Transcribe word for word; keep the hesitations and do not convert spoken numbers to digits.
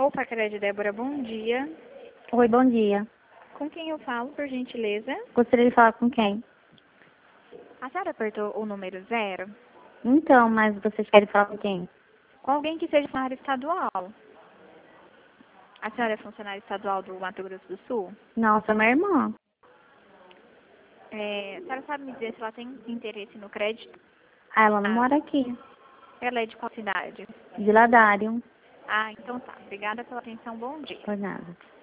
Alô, Facred Débora, bom dia. Oi, bom dia. Com quem eu falo, por gentileza? Gostaria de falar com quem? A senhora apertou o número zero? Então, mas vocês querem falar com quem? Com alguém que seja funcionário estadual. A senhora é funcionária estadual do Mato Grosso do Sul? Nossa, minha irmã. É, a senhora sabe me dizer se ela tem interesse no crédito? Ah, ela não Ah, mora aqui. ela é de qual cidade? De Ladário. Ah, então tá. Obrigada pela atenção. Bom dia. Por nada.